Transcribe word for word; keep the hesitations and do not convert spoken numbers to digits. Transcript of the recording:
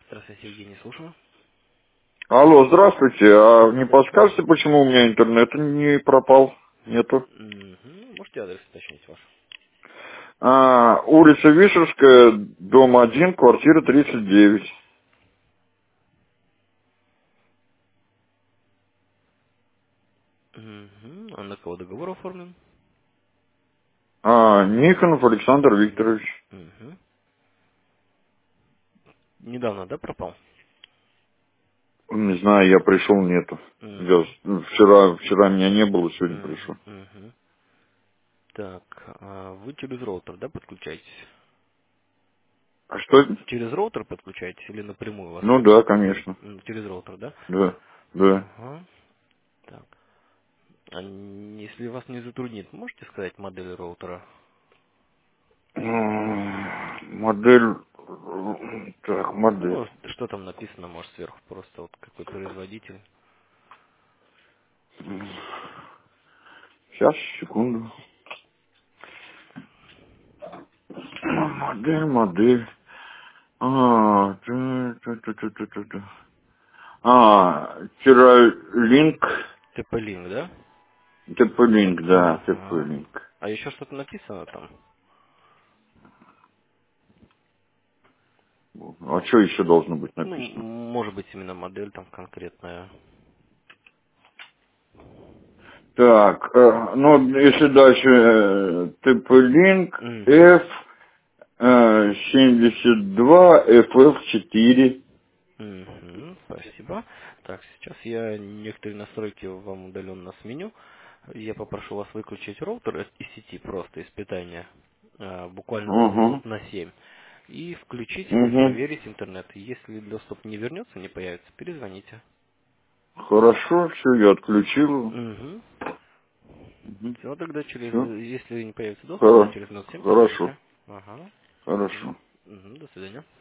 Здравствуйте, Евгений, слушаю. Алло, здравствуйте. А не подскажете, почему у меня интернет не пропал? Нету. Угу. Можете адрес уточнить ваш? А, улица Вишерская, дом один, квартира тридцать девять. Угу. А на кого договор оформлен? А, Никонов Александр Викторович. Угу. Недавно, да, пропал? Не знаю, я пришел, нету. Я Угу. с- ну, вчера, вчера меня не было, сегодня Угу. пришел. Угу. Так, а вы через роутер, да, подключаетесь? А что это? Через роутер подключаетесь или напрямую у вас Ну нет? да, конечно. М, Через роутер, да? Да, да. Ага. Так. А н- если вас не затруднит, можете сказать модель роутера? М, Модель... Так, модель. Ну, что там написано, может, сверху просто вот какой производитель. Сейчас, секунду. Модель, модель. А, ту- ту- ту- ту- ту- ту- ту. А, Тиролинк, ТП-линк, да? ТП-линк, да, Ага. ТП-линк. А еще что-то написано там? А что еще должно быть Ну, м- написано? может быть, именно модель там конкретная. Так, э, ну, если дальше э, ТП-линк Угу. F э, семьдесят два эф эф четыре. Угу. Спасибо. Так, сейчас я некоторые настройки вам удаленно сменю. Я попрошу вас выключить роутер из сети, просто из питания, а, буквально Угу, минут на семь. И включить его и угу. проверить интернет. Если доступ не вернется, не появится, перезвоните. Хорошо, все, я отключил. Угу. Угу. Все, тогда через, Все, если не появится доступ, да, хорошо, через минут семь хорошо, позвоните. Ага. хорошо. Угу, до свидания.